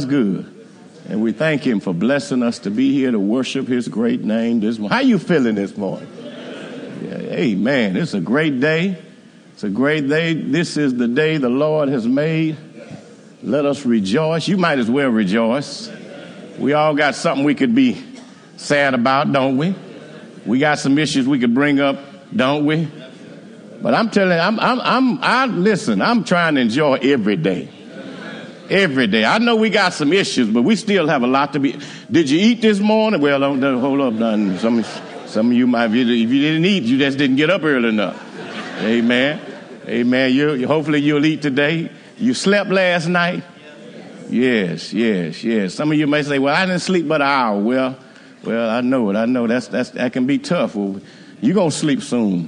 God's good. And we thank him for blessing us to be here to worship his great name this morning. How you feeling this morning? Yeah, amen. It's a great day. It's a great day. This is the day the Lord has made. Let us rejoice. You might as well rejoice. We all got something we could be sad about, don't we? We got some issues we could bring up, don't we? But I'm telling you, listen, I'm trying to enjoy every day. Every day. I know we got some issues, but we still have a lot to be. Did you eat this morning? Well, don't hold up. Some of you might, if you didn't eat, you just didn't get up early enough. Amen. Amen. Hopefully you'll eat today. You slept last night? Yes. Some of you may say, well, I didn't sleep but an hour. Well, I know it. I know that can be tough. Well, you're going to sleep soon.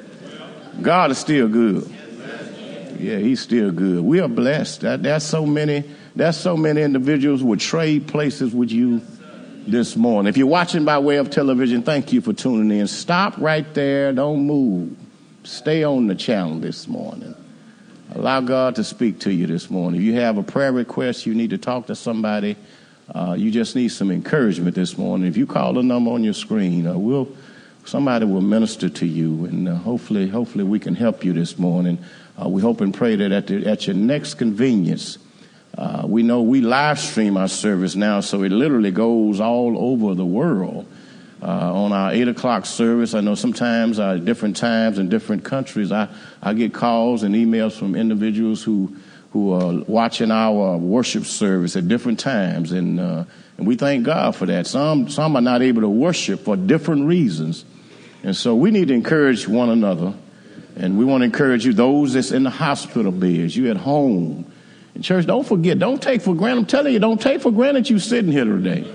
God is still good. Yeah, he's still good. We are blessed. There's so many individuals who would trade places with you this morning. If you're watching by way of television, thank you for tuning in. Stop right there. Don't move. Stay on the channel this morning. Allow God to speak to you this morning. If you have a prayer request, you need to talk to somebody, you just need some encouragement this morning. If you call the number on your screen, somebody will minister to you, and hopefully we can help you this morning. We hope and pray that at your next convenience, we know we live stream our service now, so it literally goes all over the world. On our 8 o'clock service, I know sometimes at different times in different countries, I get calls and emails from individuals who are watching our worship service at different times, and we thank God for that. Some are not able to worship for different reasons, and so we need to encourage one another. And we want to encourage you, those that's in the hospital beds, you at home. In church, don't forget, don't take for granted. I'm telling you, don't take for granted you sitting here today.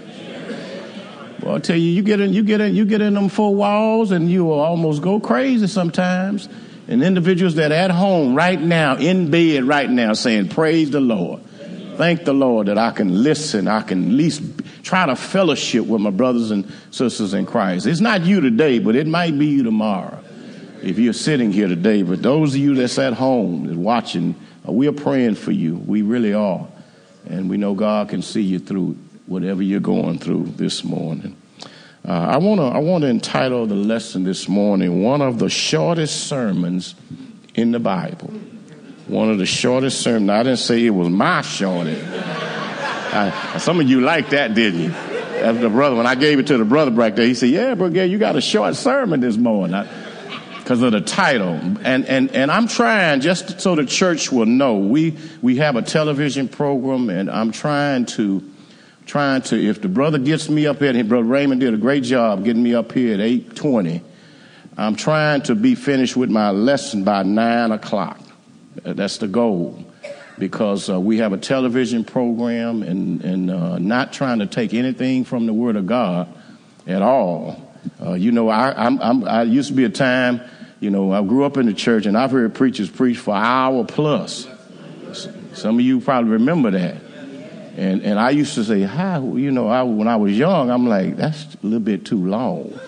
Well, I'll tell you, you get in them four walls and you will almost go crazy sometimes. And individuals that are at home right now, in bed right now, saying, praise the Lord. Thank the Lord that I can listen. I can at least try to fellowship with my brothers and sisters in Christ. It's not you today, but it might be you tomorrow. If you're sitting here today, but those of you that's at home and watching, we are praying for you. We really are. And we know God can see you through whatever you're going through this morning. I want to entitle the lesson this morning, one of the shortest sermons in the Bible. One of the shortest sermons. I didn't say it was my shortest. Some of you liked that, didn't you? As the brother, when I gave it to the brother back there, he said, yeah, brother, you got a short sermon this morning. Because of the title. And I'm trying, just so the church will know, we have a television program, and I'm trying to, if the brother gets me up here, and Brother Raymond did a great job getting me up here at 8:20, I'm trying to be finished with my lesson by 9 o'clock. That's the goal. Because we have a television program, and not trying to take anything from the Word of God at all. I used to be a time, I grew up in the church, and I've heard preachers preach for an hour plus. Some of you probably remember that. And I used to say, when I was young, I'm like, that's a little bit too long.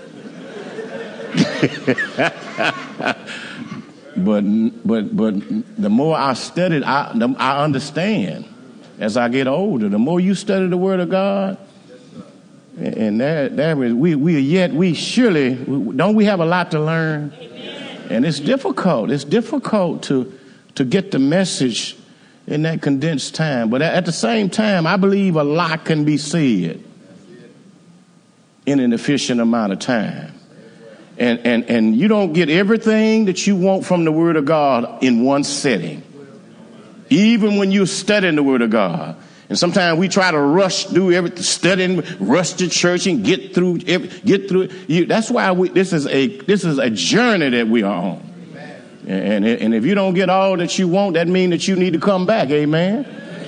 But the more I studied, I understand. As I get older, the more you study the Word of God, and we surely don't we have a lot to learn? And it's difficult. It's difficult to get the message in that condensed time. But at the same time, I believe a lot can be said in an efficient amount of time. And you don't get everything that you want from the Word of God in one setting. Even when you're studying the Word of God. And sometimes we try to rush through everything, studying, rush to church and get through it. That's why this is a journey that we are on. And if you don't get all that you want, that means that you need to come back. Amen.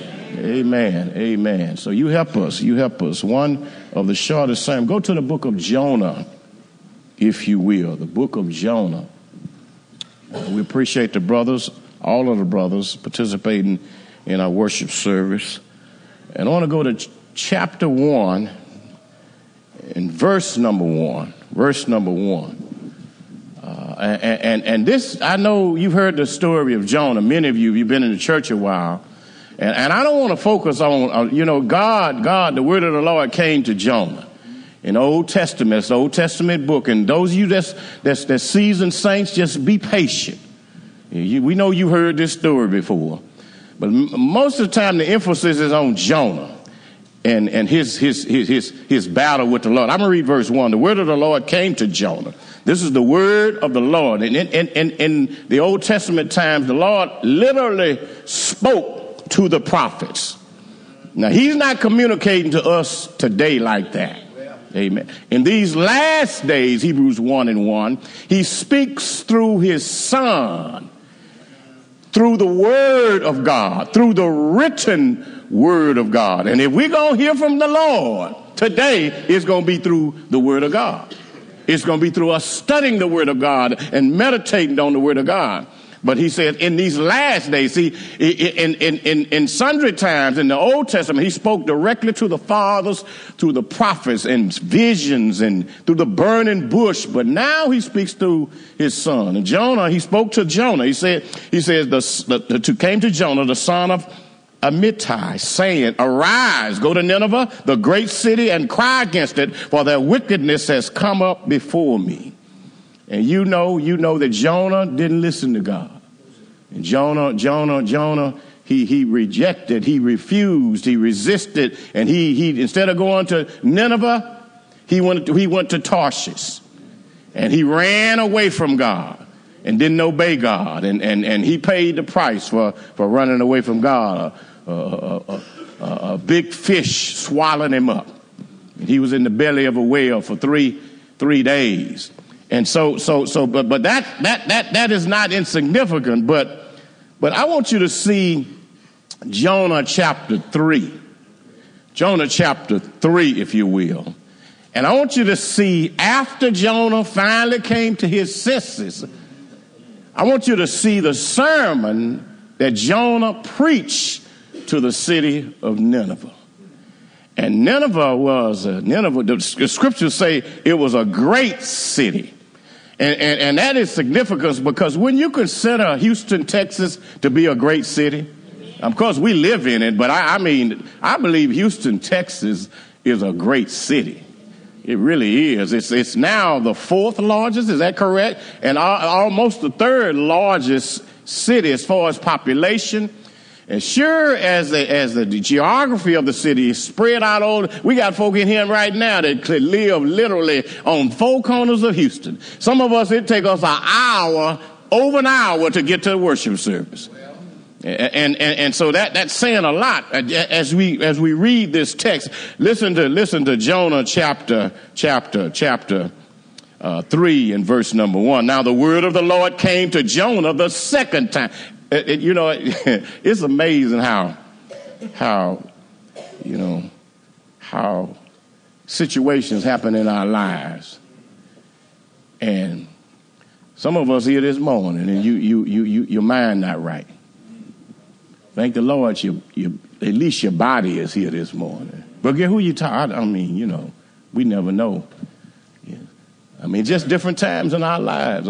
Amen. So you help us. One of the shortest sermons. Go to the book of Jonah, if you will. The book of Jonah. We appreciate the brothers, all of the brothers participating in our worship service. And I want to go to chapter 1 and verse number 1. And this, I know you've heard the story of Jonah. Many of you, you've been in the church a while. And I don't want to focus on, God, the word of the Lord came to Jonah in the Old Testament. It's the Old Testament book. And those of you that's seasoned saints, just be patient. We know you heard this story before. But most of the time, the emphasis is on Jonah and his battle with the Lord. I'm going to read verse 1. The word of the Lord came to Jonah. This is the word of the Lord. And in the Old Testament times, the Lord literally spoke to the prophets. Now, he's not communicating to us today like that. Amen. In these last days, Hebrews 1:1, he speaks through his son, through the word of God, through the written word of God. And if we're going to hear from the Lord today, it's going to be through the word of God. It's going to be through us studying the word of God and meditating on the word of God. But he said in these last days, see, in sundry times in the Old Testament, he spoke directly to the fathers, through the prophets and visions and through the burning bush. But now he speaks through his son. And Jonah, he spoke to Jonah. He said, came to Jonah, the son of Amittai, saying, arise, go to Nineveh, the great city, and cry against it, for their wickedness has come up before me. And you know that Jonah didn't listen to God. And Jonah, he rejected, he refused, he resisted, and he instead of going to Nineveh, he went to Tarshish. And he ran away from God and didn't obey God. And he paid the price for running away from God. A big fish swallowed him up. And he was in the belly of a whale for three days. And but that is not insignificant. But I want you to see Jonah chapter 3. Jonah chapter 3, if you will. And I want you to see after Jonah finally came to his senses, I want you to see the sermon that Jonah preached to the city of Nineveh. And Nineveh, the scriptures say it was a great city. And that is significant because when you consider Houston, Texas to be a great city, of course we live in it, but I believe Houston, Texas is a great city. It really is. It's now the fourth largest, is that correct? And almost the third largest city as far as population. And sure as the geography of the city is spread out all, we got folk in here right now that could live literally on four corners of Houston. Some of us, it take us over an hour to get to the worship service. And so that's saying a lot as we read this text. Listen to Jonah chapter 3 and verse number 1. Now the word of the Lord came to Jonah the second time. It's amazing how situations happen in our lives. And some of us here this morning and your mind not right. Thank the Lord at least your body is here this morning. But get who you talk. We never know. Yeah. Just different times in our lives.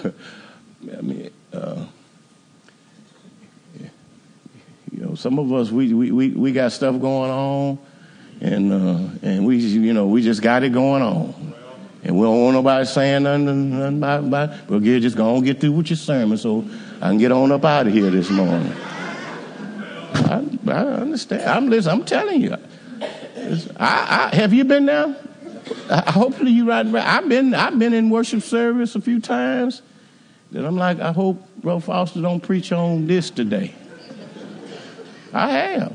Some of us we got stuff going on, and we just got it going on, and we don't want nobody saying nothing about it. Well, just go on get through with your sermon so I can get on up out of here this morning. I understand. I'm telling you. Have you been there? Hopefully you right. I've been in worship service a few times. That I'm like, I hope Brother Foster don't preach on this today. I have.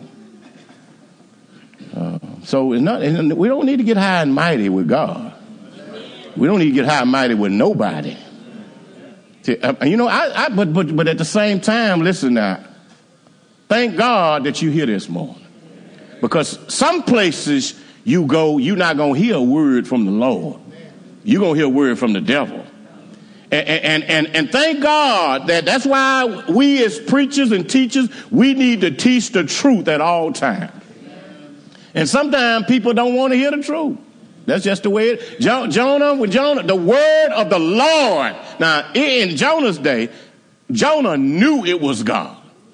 So it's not. We don't need to get high and mighty with God. We don't need to get high and mighty with nobody. But at the same time, listen now. Thank God that you're here this morning, because some places you go, you're not gonna hear a word from the Lord. You're gonna hear a word from the devil. And thank God that's why we as preachers and teachers, we need to teach the truth at all times. And sometimes people don't want to hear the truth. That's just the way it. Jonah, the word of the Lord. Now, in Jonah's day, Jonah knew it was God.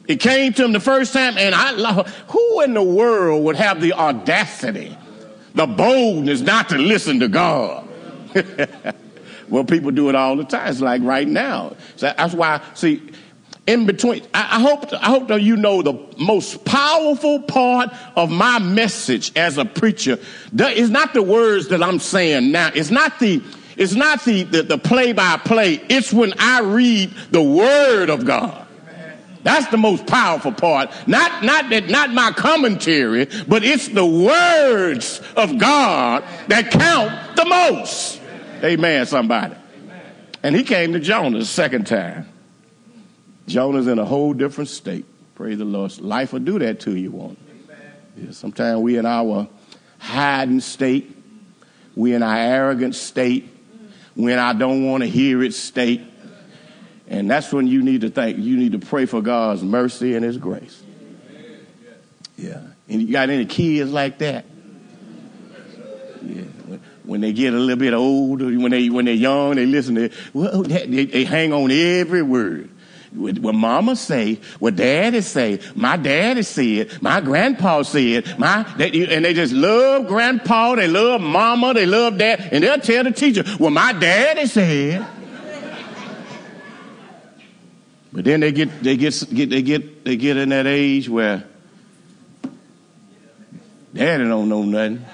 It came to him the first time, and who in the world would have the audacity, the boldness not to listen to God? Well, people do it all the time. It's like right now. So that's why, see, in between, I hope that you know the most powerful part of my message as a preacher is not the words that I'm saying now. It's not the play-by-play. It's when I read the Word of God. That's the most powerful part. Not my commentary, but it's the words of God that count the most. Amen, somebody. And he came to Jonah the second time. Jonah's in a whole different state. Praise the Lord. Life will do that to you, won't it? Yeah, sometimes we in our hiding state. We in our arrogant state. We in our don't want to hear it state. And that's when you need to pray for God's mercy and his grace. Yeah. And you got any kids like that? Yeah. When they get a little bit older, when they're young, they listen to, well, they hang on every word. What mama say, what daddy say, my daddy said, my grandpa said, and they just love grandpa, they love mama, they love dad, and they'll tell the teacher, well, my daddy said. But then they get in that age where daddy don't know nothing.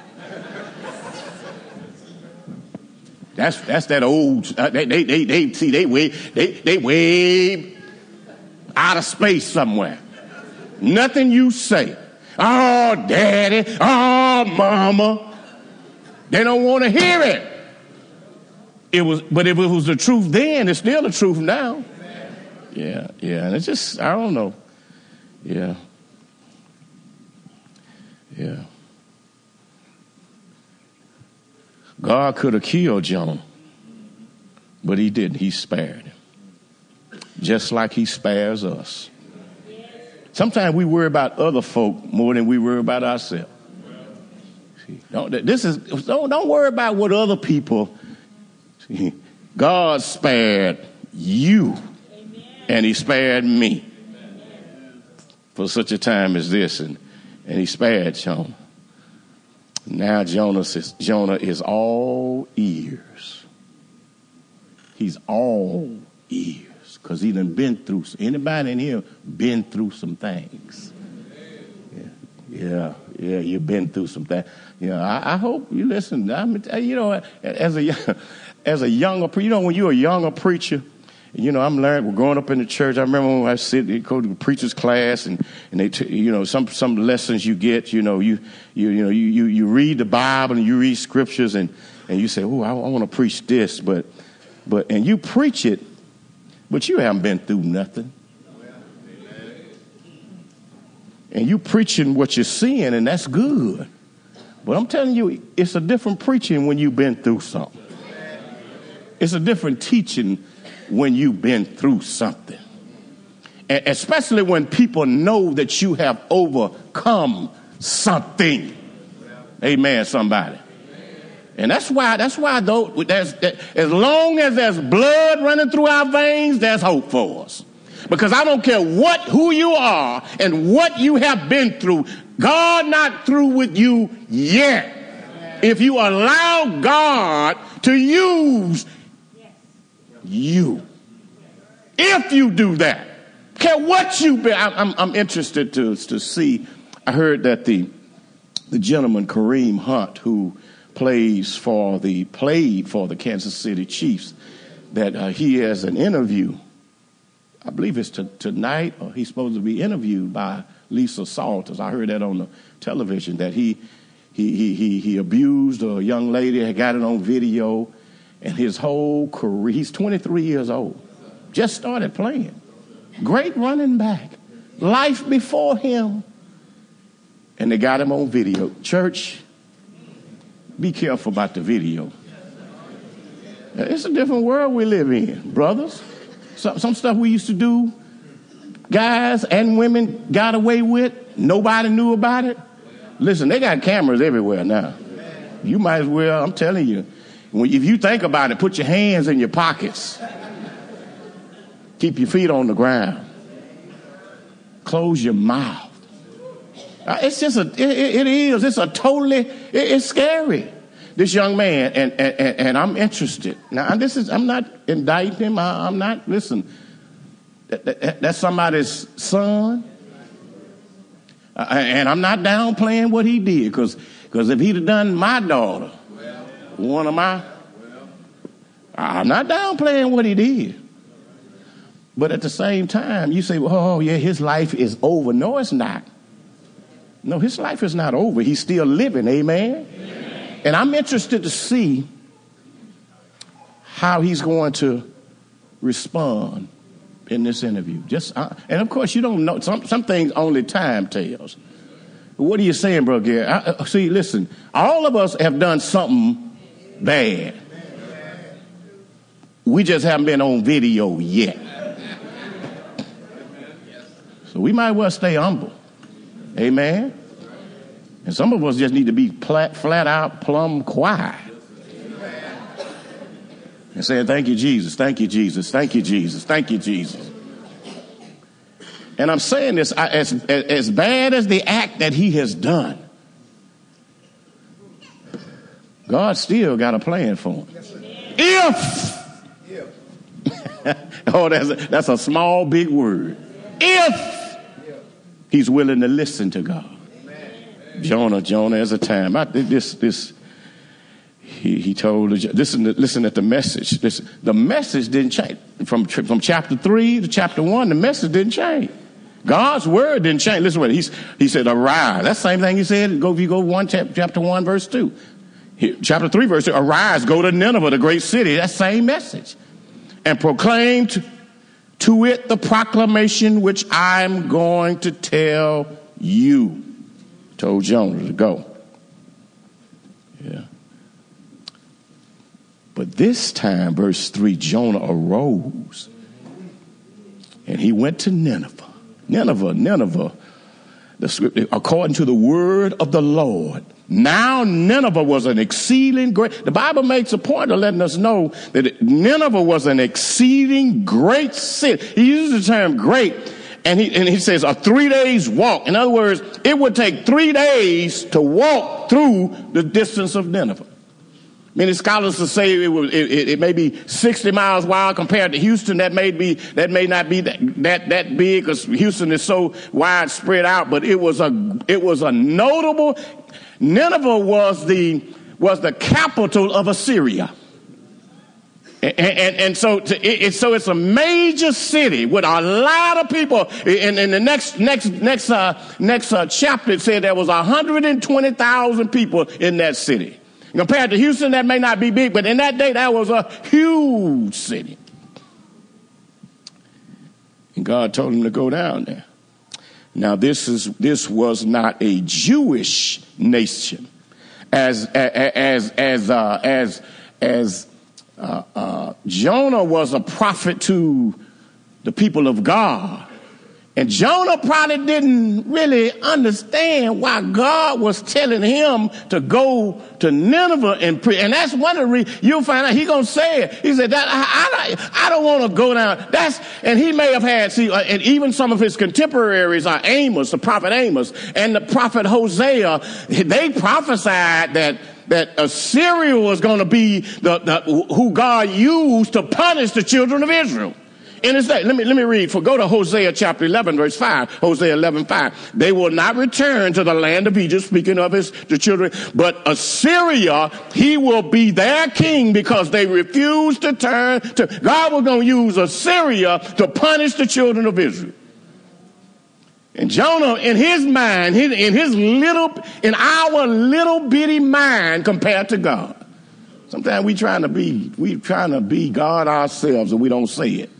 That's that old. They way out of space somewhere. Nothing you say. Oh, daddy. Oh, mama. They don't want to hear it. But if it was the truth then, it's still the truth now. Yeah. And it's just, I don't know. Yeah. God could have killed Jonah, but he didn't. He spared him. Just like he spares us. Sometimes we worry about other folk more than we worry about ourselves. Don't worry about what other people. God spared you, and he spared me for such a time as this, and he spared Jonah. Now Jonah is all ears. He's all ears. Because he done been through, anybody in here been through some things? Yeah, you've been through some things. I hope you listen. As a younger preacher, when you're a younger preacher, I'm learning. We're growing up in the church. I remember when I go to the preacher's class, and they, some lessons you get. You read the Bible and you read scriptures, and you say, "Oh, I want to preach this," but you preach it. But you haven't been through nothing. And you preaching what you're seeing, and that's good. But I'm telling you, it's a different preaching when you've been through something. It's a different teaching when you've been through something. And especially when people know that you have overcome something. Amen, somebody. And that's why though, as long as there's blood running through our veins, there's hope for us. Because I don't care who you are and what you have been through, God not through with you yet. If you allow God to use you. If you do that, care what you've been. I'm interested to see. I heard that the gentleman Kareem Hunt, who played for the Kansas City Chiefs, that he has an interview. I believe it's tonight, or he's supposed to be interviewed by Lisa Salters. I heard that on the television, that he abused a young lady, had got it on video, and his whole career, he's 23 years old, just started playing. Great running back, life before him, and they got him on video. Church, be careful about the video. It's a different world we live in, brothers. Some stuff we used to do, guys and women got away with. Nobody knew about it. Listen, they got cameras everywhere now. You might as well, I'm telling you, if you think about it, put your hands in your pockets. Keep your feet on the ground. close your mouth. It's just it's a totally, it's scary. This young man, and I'm interested. Now, I'm not indicting him. I'm not, listen, that's somebody's son. And I'm not downplaying what he did, because if he'd have done my daughter, I'm not downplaying what he did. But at the same time, you say, oh, yeah, his life is over. No, it's not. No, his life is not over. He's still living. Amen? Amen. And I'm interested to see how he's going to respond in this interview. And of course, you don't know. Some things only time tells. What are you saying, bro, Gary? See, listen, all of us have done something bad. We just haven't been on video yet. So we might well stay humble. Amen. And some of us just need to be flat out plumb quiet. And saying, thank you, Jesus, thank you, Jesus, thank you, Jesus, thank you, Jesus. And I'm saying this, as bad as the act that he has done, God still got a plan for him. If. Oh, that's a small, big word. If he's willing to listen to God. Jonah has a time. He told, listen at the message. The message didn't change. From chapter 3 to chapter 1, the message didn't change. God's word didn't change. Listen what he said, arise. That's the same thing he said. If you go chapter 1, verse 2. Chapter 3, verse 2, arise, go to Nineveh, the great city. That same message. And proclaim to it the proclamation which I'm going to tell you. Told Jonah to go. Yeah. But this time, verse 3, Jonah arose and he went to Nineveh. Nineveh, the scripture, according to the word of the Lord. Now Nineveh was an exceeding great, the Bible makes a point of letting us know that Nineveh was an exceeding great city. He uses the term great, and he says a 3 days walk. In other words, it would take 3 days to walk through the distance of Nineveh. Many scholars will say it may be 60 miles wide compared to Houston. That may not be that big, because Houston is so widespread out. But it was a notable. Nineveh was the capital of Assyria, and so it's a major city with a lot of people. In the next chapter, it said there was 120,000 people in that city. Compared to Houston, that may not be big, but in that day, that was a huge city. And God told him to go down there. Now, this was not a Jewish nation, as Jonah was a prophet to the people of God. And Jonah probably didn't really understand why God was telling him to go to Nineveh and preach. And that's one of the reasons you'll find out. He's going to say it. He said, I don't want to go down. And he may have had, and even some of his contemporaries are Amos, the prophet Amos, and the prophet Hosea. They prophesied that Assyria was going to be who God used to punish the children of Israel. In his day, let me read. Go to Hosea chapter 11, verse 5. Hosea 11:5. They will not return to the land of Egypt, speaking of the children, but Assyria, he will be their king because they refuse to turn to. God was going to use Assyria to punish the children of Israel. And Jonah, in his mind, in our little bitty mind compared to God. Sometimes we trying to be God ourselves and we don't say it.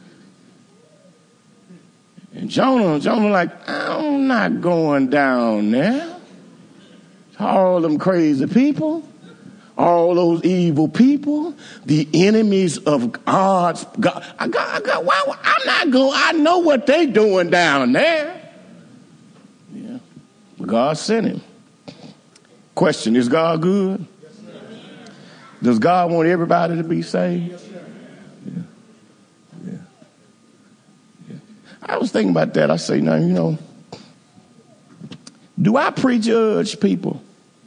And Jonah like, I'm not going down there. All them crazy people, all those evil people, the enemies of God's God. I'm not going. I know what they doing down there. Yeah, God sent him. Question: is God good? Yes, sir. Does God want everybody to be saved? Yes, sir. Yeah. I was thinking about that. I say, now, do I prejudge people?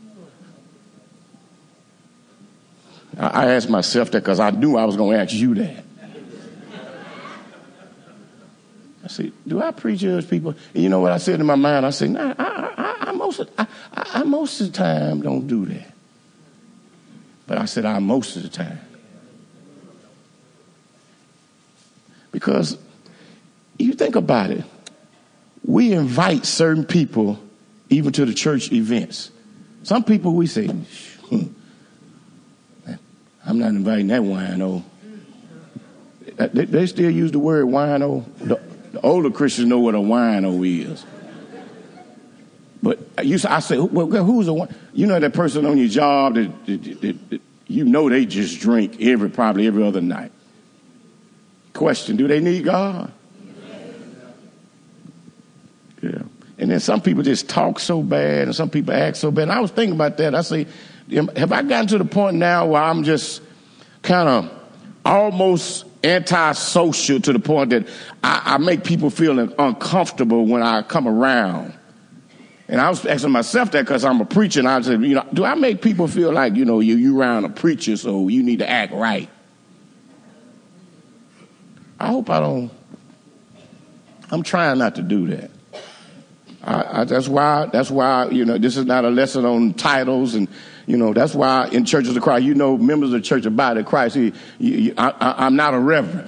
I asked myself that because I knew I was going to ask you that. I said, do I prejudge people? And you know what I said in my mind? I said, nah, I most of the time don't do that. But I said, I most of the time. Because you think about it, we invite certain people even to the church events. Some people we say, I'm not inviting that wino. They still use the word wino. The older Christians know what a wino is. But I say, well, who's the one? You know that person on your job that you know they just drink probably every other night. Question, do they need God? Yeah. And then some people just talk so bad and some people act so bad. And I was thinking about that. I say, have I gotten to the point now where I'm just kind of almost antisocial to the point that I make people feel uncomfortable when I come around? And I was asking myself that because I'm a preacher, and I said, do I make people feel like, you around a preacher, so you need to act right? I hope I don't. I'm trying not to do that. That's why, this is not a lesson on titles, and, that's why in Churches of Christ, members of the Church of Body of Christ, I'm not a reverend.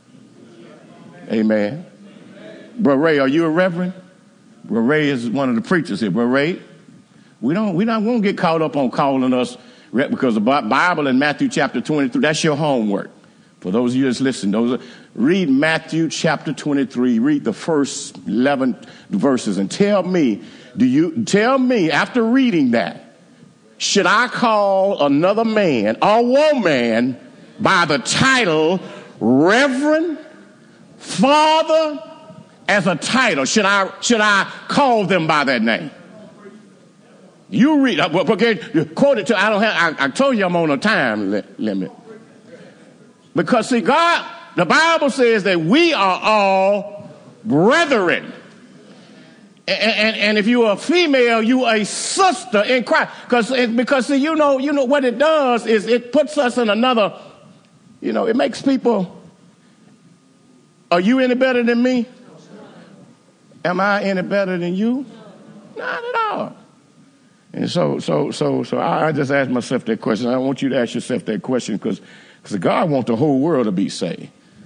Amen. Brother Ray, are you a reverend? Brother Ray is one of the preachers here. Brother Ray, we won't get caught up on calling us, because the Bible in Matthew chapter 23, that's your homework. For those of you that's listening, read Matthew chapter 23, read the first 11 verses, and tell me after reading that, should I call another man or woman by the title Reverend, Father, as a title? Should I call them by that name? You read, quote it to, I told you I'm on a time limit. Because, see, God, the Bible says that we are all brethren. And if you're a female, you are a sister in Christ. Because see, you know what it does is it puts us in another, it makes people, are you any better than me? Am I any better than you? Not at all. And so I just asked myself that question. I want you to ask yourself that question because God wants the whole world to be saved.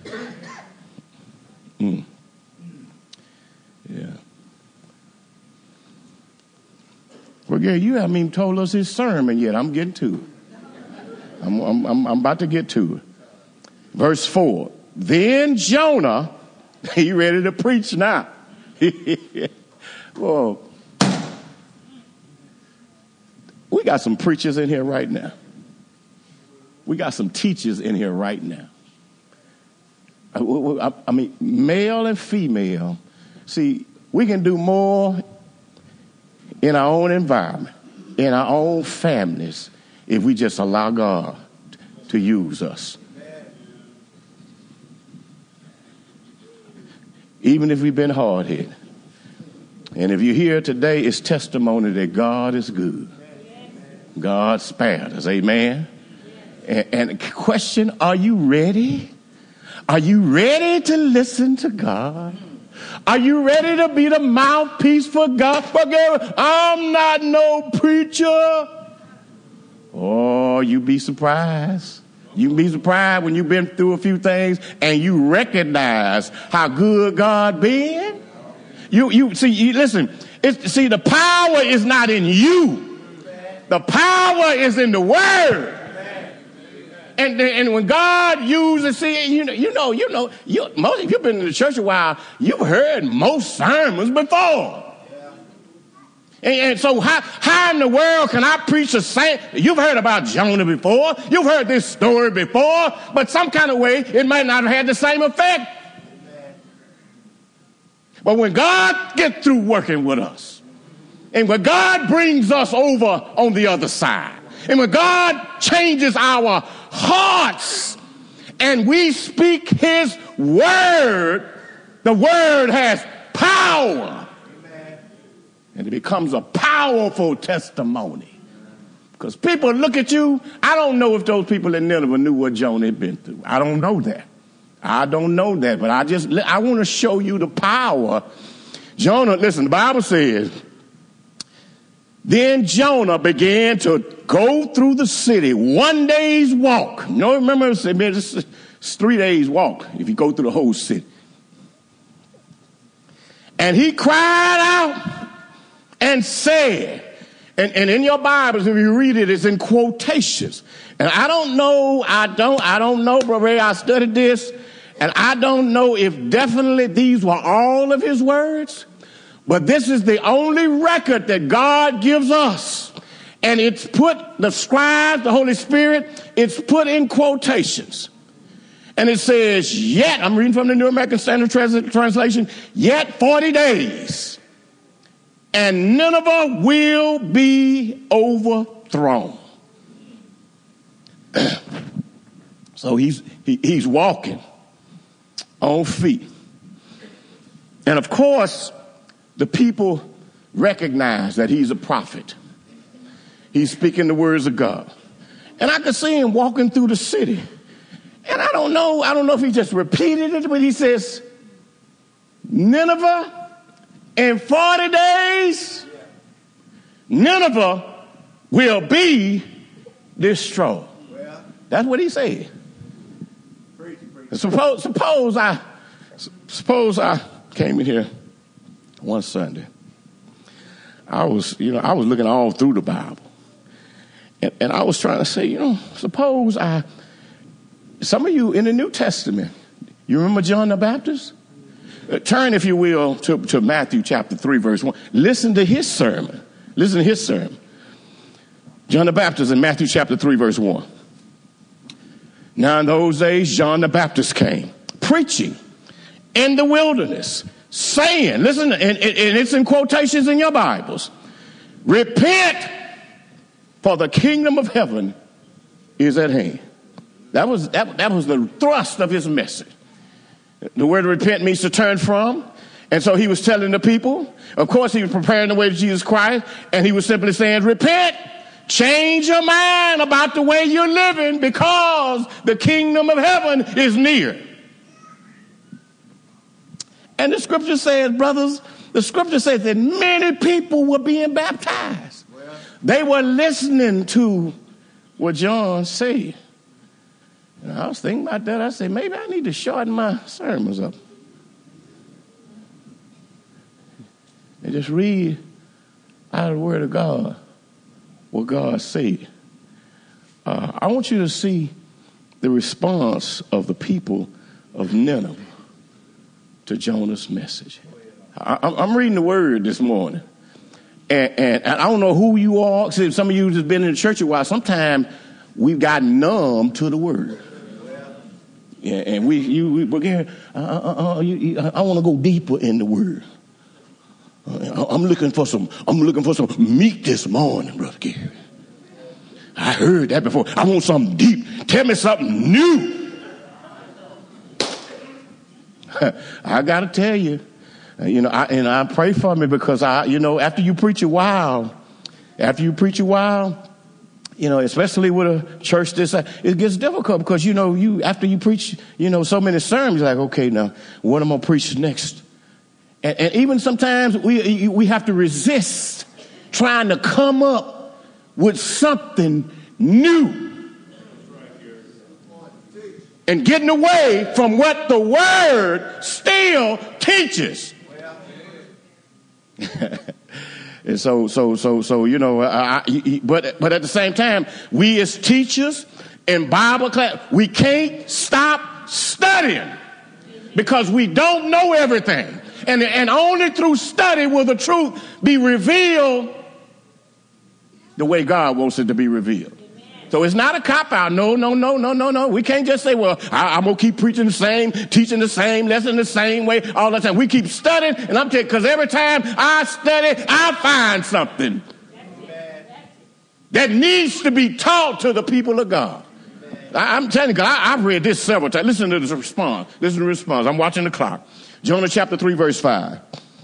Yeah. Well, Gary, you haven't even told us his sermon yet. I'm getting to it. I'm about to get to it. Verse 4. Then Jonah, he ready to preach now. Whoa. We got some preachers in here right now. We got some teachers in here right now. I mean, male and female. See, we can do more in our own environment, in our own families, if we just allow God to use us. Even if we've been hard-headed. And if you're here today, it's testimony that God is good. God spared us. Amen. And question, are you ready? Are you ready to listen to God? Are you ready to be the mouthpiece for God? I'm not no preacher. Oh, you be surprised. You can be surprised when you've been through a few things and you recognize how good God been. Listen, the power is not in you. The power is in the word. And when God uses, most if you've been in the church a while, you've heard most sermons before. And so how in the world can I preach the same? You've heard about Jonah before. You've heard this story before. But some kind of way, it might not have had the same effect. But when God gets through working with us, and when God brings us over on the other side, and when God changes our hearts, and we speak his word, The word has power. And it becomes a powerful testimony. Because people look at you. I don't know if those people in Nineveh knew what Jonah had been through. I don't know that. But I want to show you the power. Jonah, listen, the Bible says, then Jonah began to go through the city 1 day's walk. You know, remember, it's 3 days walk if you go through the whole city. And he cried out and said, and in your Bibles, if you read it, it's in quotations. And I don't know, Brother Ray, I studied this, and I don't know if definitely these were all of his words, but this is the only record that God gives us. And it's put, the scribes, the Holy Spirit, it's put in quotations. And it says, yet, I'm reading from the New American Standard Translation, yet 40 days, and Nineveh will be overthrown. So he's walking on feet. And of course, the people recognize that he's a prophet. He's speaking the words of God. And I could see him walking through the city. And I don't know if he just repeated it, but he says, Nineveh in 40 days, Nineveh will be destroyed. That's what he said. Suppose I came in here one Sunday. I was looking all through the Bible. And I was trying to say, suppose some of you in the New Testament, you remember John the Baptist? Turn, if you will, to Matthew chapter 3, verse 1. Listen to his sermon. John the Baptist in Matthew chapter 3, verse 1. Now in those days, John the Baptist came, preaching in the wilderness, saying, listen, and it's in quotations in your Bibles, repent, for the kingdom of heaven is at hand. That was the thrust of his message. The word repent means to turn from. And so he was telling the people, of course he was preparing the way to Jesus Christ, and he was simply saying, repent, change your mind about the way you're living, because the kingdom of heaven is near. And the scripture says, brothers, that many people were being baptized. They were listening to what John said. And I was thinking about that. I said, maybe I need to shorten my sermons up and just read out of the Word of God what God said. I want you to see the response of the people of Nineveh to Jonah's message. I'm reading the Word this morning. And I don't know who you are. Some of you have been in the church a while. Sometimes we've gotten numb to the Word. Yeah, and I want to go deeper in the Word. I'm looking for some meat this morning, Brother Gary. I heard that before. I want something deep. Tell me something new. I got to tell you, I pray for me, because after you preach a while, especially with a church this size, it gets difficult, because after you preach, so many sermons, you're like, okay, now what am I going to preach next? And even sometimes we have to resist trying to come up with something new and getting away from what the Word still teaches. And so, but at the same time, we as teachers in Bible class, we can't stop studying, because we don't know everything. And only through study will the truth be revealed the way God wants it to be revealed. So it's not a cop-out. No. We can't just say, well, I'm going to keep preaching the same, teaching the same, lesson the same way all the time. We keep studying, and I'm telling you, because every time I study, I find something that needs to be taught to the people of God. I'm telling you, I've read this several times. Listen to the response. I'm watching the clock. Jonah chapter 3, verse 5.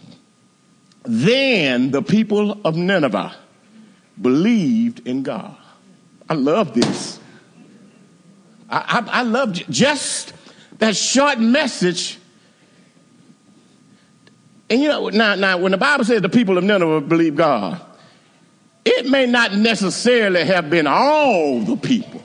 Then the people of Nineveh believed in God. I love this. I love just that short message. And you know, now when the Bible says the people of Nineveh believe God, it may not necessarily have been all the people.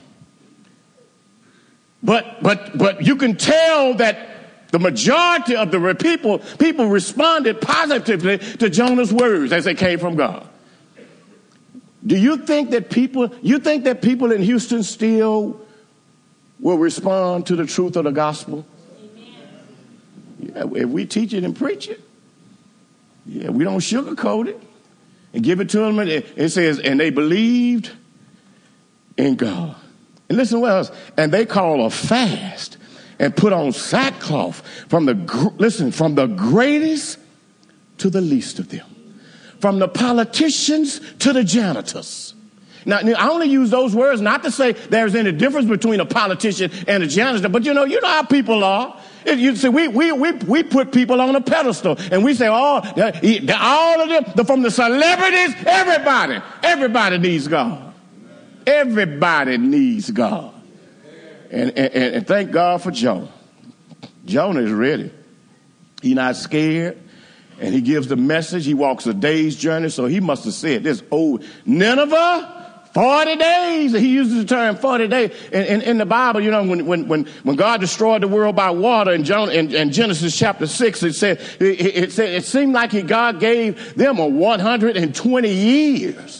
But you can tell that the majority of the people responded positively to Jonah's words as they came from God. Do you think that people in Houston still will respond to the truth of the gospel? Yeah, if we teach it and preach it. Yeah, we don't sugarcoat it and give it to them. It says, and they believed in God. And listen what else. And they call a fast and put on sackcloth from the greatest to the least of them. From the politicians to the janitors. Now, I only use those words not to say there's any difference between a politician and a janitor, but you know how people are. You see, we put people on a pedestal, and we say, all of them, from the celebrities, everybody needs God. Everybody needs God. And thank God for Jonah. Jonah is ready. He's not scared. And he gives the message. He walks a day's journey. So he must have said this, Nineveh, 40 days. He uses the term 40 days. And in the Bible, you know, when God destroyed the world by water in Genesis chapter 6, it seemed like God gave them 120 years.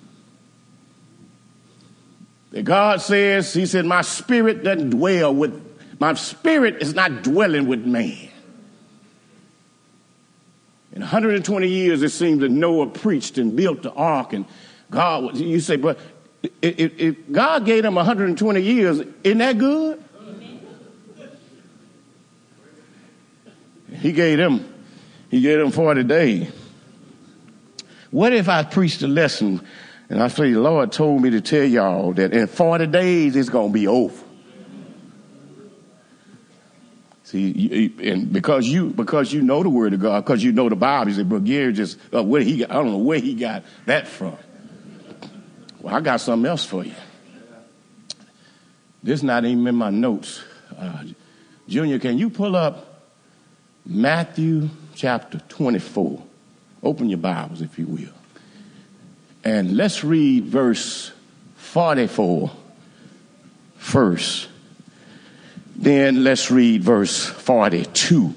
God says, he said, my spirit is not dwelling with man. In 120 years, it seems that Noah preached and built the ark, and God, you say, but if God gave them 120 years, isn't that good? He gave them 40 days. What if I preached a lesson and I say, the Lord told me to tell y'all that in 40 days it's going to be over? See, and because you know the word of God, because you know the Bible, you say, but Gary just, I don't know where he got that from. Well, I got something else for you. This is not even in my notes. Junior, can you pull up Matthew chapter 24? Open your Bibles, if you will. And let's read verse 44 first. Then let's read verse 42.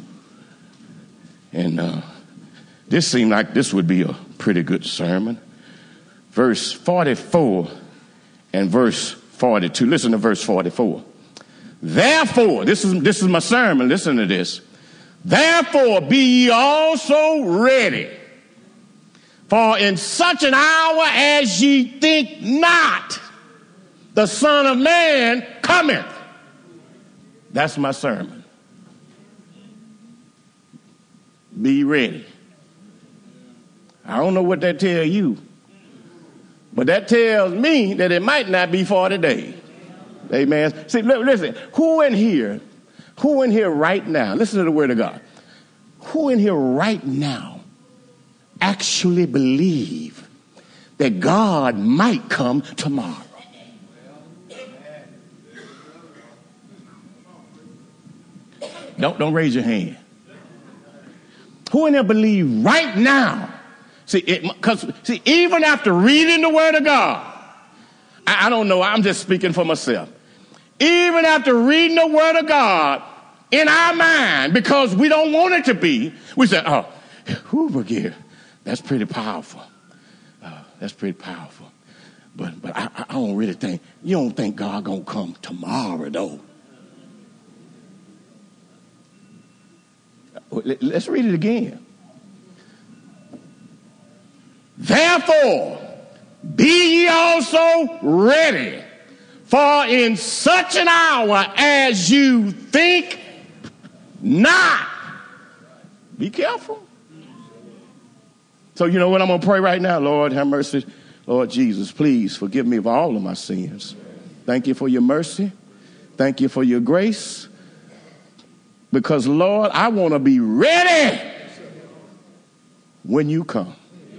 And this seemed like this would be a pretty good sermon. Verse 44 and verse 42. Listen to verse 44. Therefore, this is my sermon. Listen to this. Therefore, be ye also ready. For in such an hour as ye think not, the Son of Man cometh. That's my sermon. Be ready. I don't know what that tells you, but that tells me that it might not be 40 days. Amen. See, listen, who in here right now, listen to the word of God, who in here right now actually believe that God might come tomorrow? Don't raise your hand. Who in there believe right now? See, even after reading the word of God, I don't know, I'm just speaking for myself. Even after reading the word of God in our mind, because we don't want it to be, we say, forgive. That's pretty powerful. That's pretty powerful. But I don't really think, you don't think God gonna come tomorrow, though. Let's read it again. Therefore, be ye also ready, for in such an hour as you think not. Be careful. So you know what I'm going to pray right now? Lord, have mercy. Lord Jesus, please forgive me of all of my sins. Thank you for your mercy. Thank you for your grace. Because, Lord, I want to be ready when you come.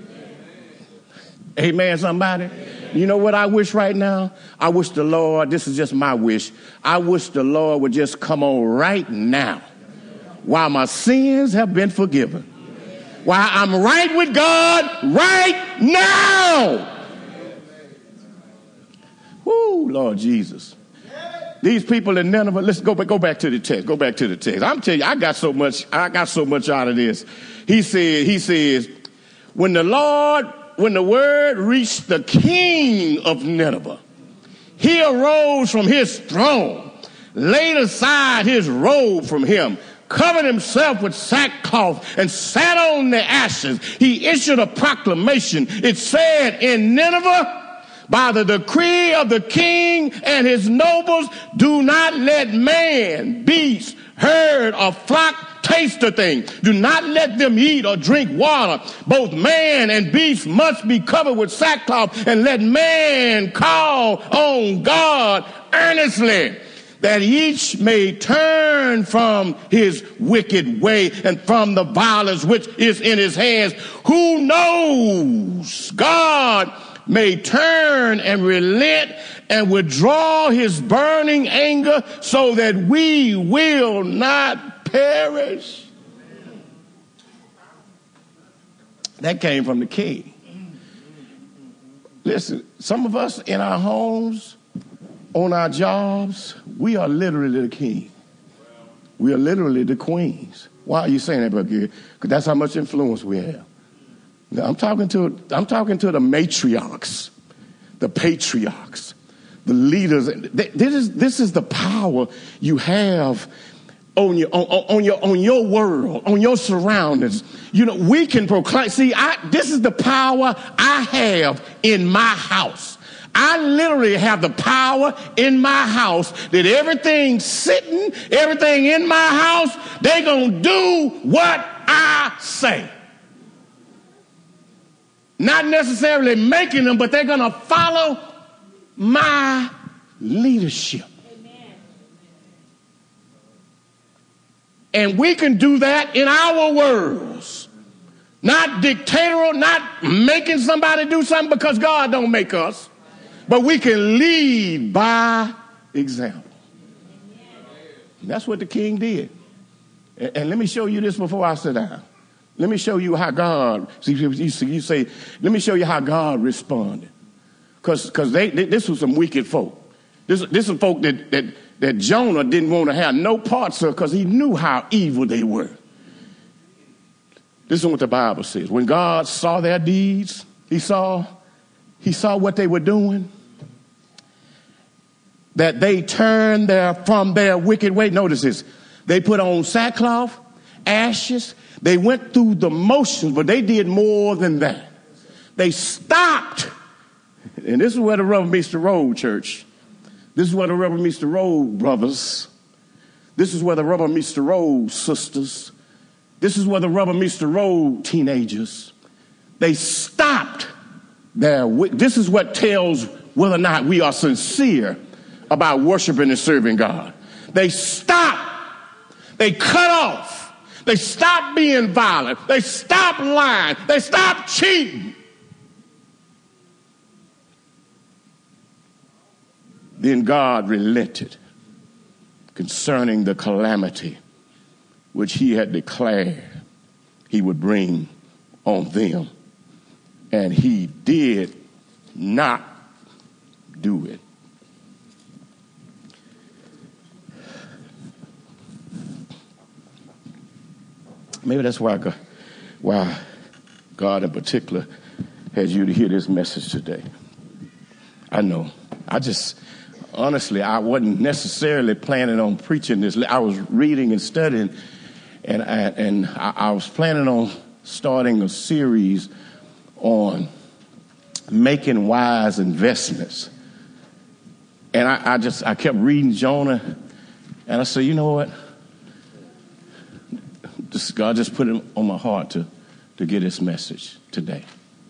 Amen, somebody? You know what I wish right now? I wish the Lord, this is just my wish, I wish the Lord would just come on right now while my sins have been forgiven. While I'm right with God right now. Woo, Lord Jesus. These people in Nineveh, let's go back to the text. Go back to the text. I'm telling you, I got so much out of this. He says, when the word reached the king of Nineveh, he arose from his throne, laid aside his robe from him, covered himself with sackcloth, and sat on the ashes. He issued a proclamation. It said in Nineveh, by the decree of the king and his nobles, do not let man, beast, herd, or flock taste the thing. Do not let them eat or drink water. Both man and beast must be covered with sackcloth, and let man call on God earnestly, that each may turn from his wicked way and from the violence which is in his hands. Who knows? God may turn and relent and withdraw his burning anger so that we will not perish. That came from the king. Listen, some of us in our homes, on our jobs, we are literally the king. We are literally the queens. Why are you saying that, Brother Gary? Because that's how much influence we have. Now, I'm talking to the matriarchs, the patriarchs, the leaders. This is the power you have on your world, on your surroundings. You know, we can proclaim. See, this is the power I have in my house. I literally have the power in my house that everything in my house, they're going to do what I say. Not necessarily making them, but they're going to follow my leadership. Amen. And we can do that in our worlds. Not dictatorial, not making somebody do something because God don't make us. But we can lead by example. And that's what the king did. And let me show you this before I sit down. Let me show you how God, you say, let me show you how God responded. Because this was some wicked folk. This is folk that Jonah didn't want to have no parts of because he knew how evil they were. This is what the Bible says. When God saw their deeds, he saw what they were doing, that they turned from their wicked way. Notice this. They put on sackcloth, ashes. They went through the motions, but they did more than that. They stopped. And this is where the rubber meets the road, church. This is where the rubber meets the road, brothers. This is where the rubber meets the road, sisters. This is where the rubber meets the road, teenagers. They stopped their. This is what tells whether or not we are sincere about worshiping and serving God. They stopped. They cut off. They stopped being violent. They stopped lying. They stopped cheating. Then God relented concerning the calamity which he had declared he would bring on them. And he did not do it. Maybe that's why God in particular has you to hear this message today. I know. Honestly, I wasn't necessarily planning on preaching this. I was reading and studying, and I was planning on starting a series on making wise investments. And I kept reading Jonah, and I said, you know what? God just put it on my heart to get this message today.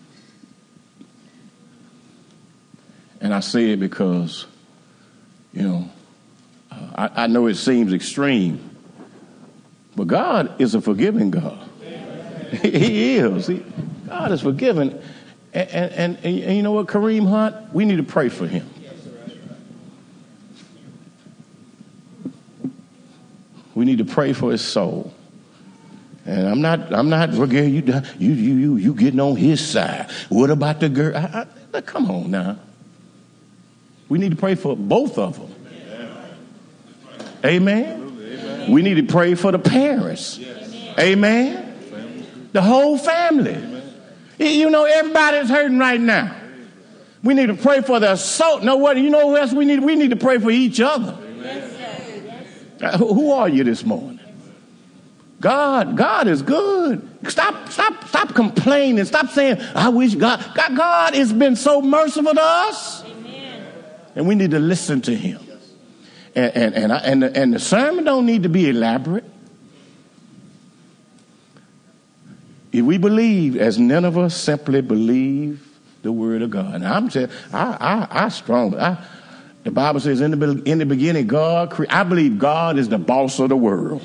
And I say it because, I know it seems extreme, But God is a forgiving God. He is. God is forgiving. And you know what, Kareem Hunt? We need to pray for him. We need to pray for his soul. And I'm not forgetting you getting on his side. What about the girl? Come on now. We need to pray for both of them. Amen. We need to pray for the parents. Amen. The whole family. You know, everybody's hurting right now. We need to pray for their soul. You know what else we need? We need to pray for each other. Who are you this morning? God is good. Stop complaining. Stop saying, I wish God has been so merciful to us. Amen. And we need to listen to him. And the sermon don't need to be elaborate. If we believe, as Nineveh simply believe the word of God. Now I'm saying, the Bible says in the beginning, I believe God is the boss of the world.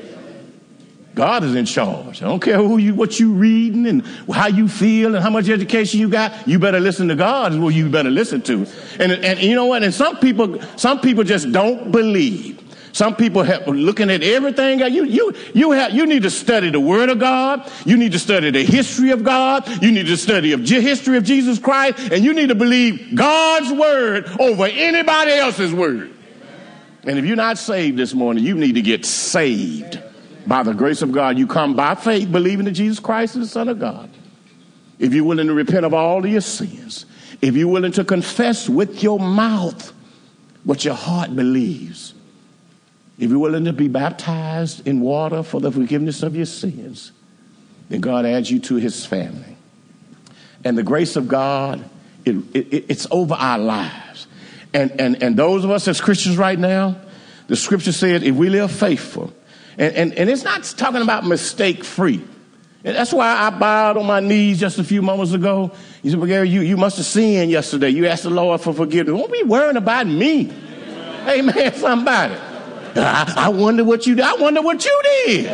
God is in charge. I don't care what you reading and how you feel and how much education you got. You better listen to God is what you better listen to. And you know what? And some people just don't believe. Some people have looking at everything. You need to study the Word of God. You need to study the history of God. You need to study the history of Jesus Christ. And you need to believe God's Word over anybody else's word. And if you're not saved this morning, you need to get saved. By the grace of God, you come by faith, believing that Jesus Christ is the Son of God. If you're willing to repent of all of your sins, if you're willing to confess with your mouth what your heart believes, if you're willing to be baptized in water for the forgiveness of your sins, then God adds you to his family. And the grace of God, it's over our lives. And those of us as Christians right now, the scripture says if we live faithful, and it's not talking about mistake-free. And that's why I bowed on my knees just a few moments ago. You said, well, Gary, you must have sinned yesterday. You asked the Lord for forgiveness. Don't be worrying about me. Amen, somebody. I wonder what you did. I wonder what you did.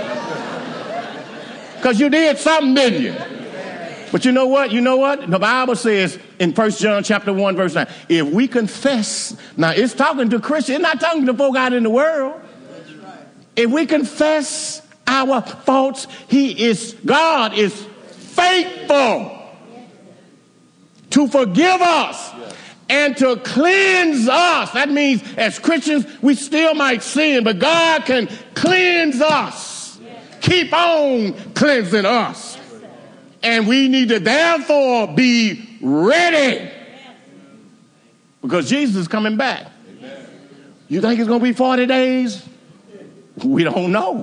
Because you did something, didn't you? But you know what? The Bible says in 1 John chapter 1, verse 9, if we confess, now it's talking to Christians, it's not talking to folk out in the world. If we confess our faults, God is faithful to forgive us and to cleanse us. That means as Christians, we still might sin, but God can cleanse us. Keep on cleansing us. And we need to therefore be ready. Because Jesus is coming back. You think it's going to be 40 days? We don't know.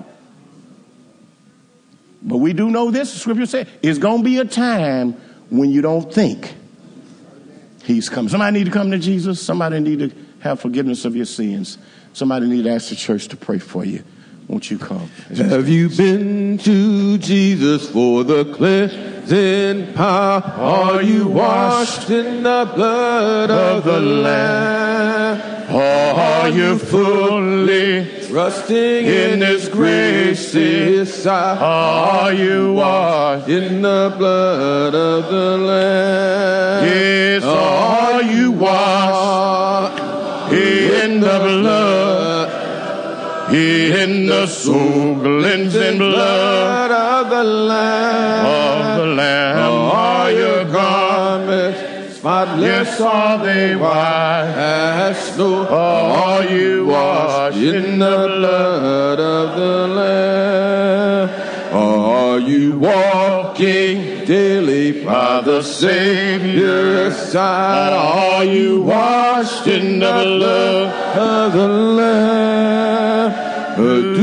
But we do know this. The scripture says it's going to be a time when you don't think he's coming. Somebody need to come to Jesus. Somebody need to have forgiveness of your sins. Somebody need to ask the church to pray for you. Won't you come? Have you been to Jesus for the cleansing power? Are you washed in the blood of the Lamb? Are you fully trusting in his grace? Are you washed in the blood of the Lamb? Yes, are you washed in the blood, in the soul cleansing blood of the Lamb? Are your garments spotless are they white as snow? Are you washed in the blood of the Lamb? Are you walking daily by the Savior's side? Are you washed in the blood of the Lamb?